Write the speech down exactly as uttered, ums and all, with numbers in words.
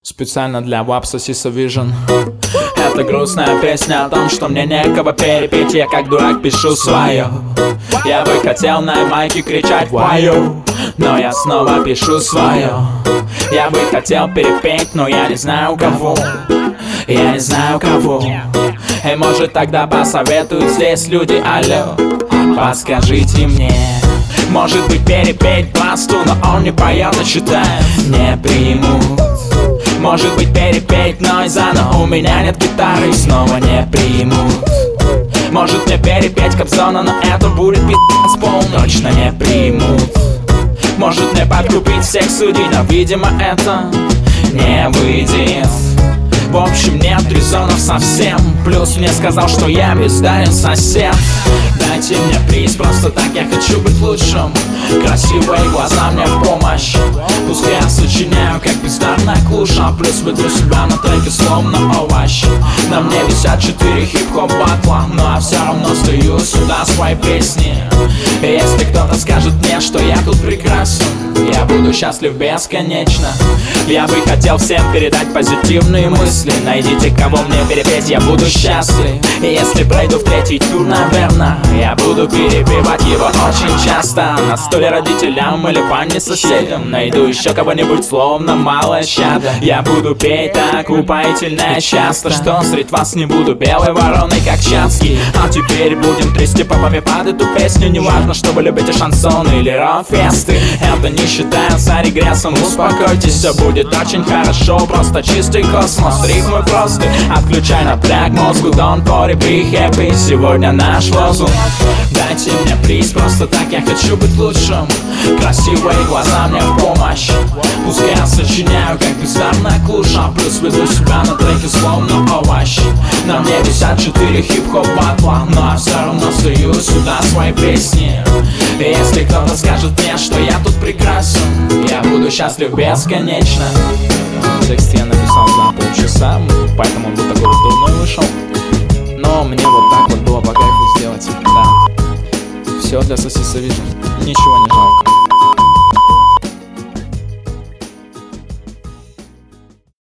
Специально для Вапса Сиса Vision. Это грустная песня о том, что мне некого перепеть. Я как дурак пишу свое. Я бы хотел на майке кричать «Ваю», но я снова пишу свое. Я бы хотел перепеть, но я не знаю кого. Я не знаю кого. И может тогда посоветуют здесь люди, алло, подскажите мне. Может быть перепеть Басту, но он не поет и считает не примут. Может быть перепеть Нойза, но у меня нет гитары и снова не примут. Может мне перепеть Кобзона, но это будет пи***ц пол, точно не примут. Может мне подкупить всех судей, но видимо это не выйдет. В общем нет резонов совсем. Плюс мне сказал, что я бездарен сосед. Дайте мне приз, просто так я хочу быть лучшим. Красивые глаза мне в помощь. Пускай я сочиняю как бездарная клуша. Плюс веду себя на треке словно овощ. На мне висят четыре хип-хоп батла, но я все равно стою сюда свои песни. И если кто-то скажет мне, что я тут прекрасен, я буду счастлив бесконечно. Я бы хотел всем передать позитивные мысли. Найдите кого мне перепеть, я буду счастлив. И если пройду в третий тур, наверное, я буду перепевать его очень часто. На столе родителям или ванне соседям. Найду еще кого-нибудь словно малая щада. Я буду петь так упоительно и часто, что среди вас не буду белой вороной, как Чанский. А теперь будем трясти попами под эту песню. Неважно, что вы любите шансоны или рок-фесты. Это не считается регрессом, успокойтесь, все будет очень хорошо. Просто чистый космос, рифмы просты. Отключай напряг мозгу, don't worry, be happy. Сегодня наш лозунг. Дайте мне приз, просто так я хочу быть лучшим. Красивые глаза мне в помощь. Пускай я сочиняю как бездарная клуша. Плюс веду себя на треке словно овощ. На мне висят четыре хип-хоп батла, но я все равно стою сюда свои песни. И если кто-то скажет мне, что я тут прекрасен, я буду счастлив бесконечно. Текст я написал за полчаса, поэтому он вот такой вот дурной вышел. Но мне вот так вот было по кайфу сделать. Да. Все для Сиса Vision. Ничего не жалко.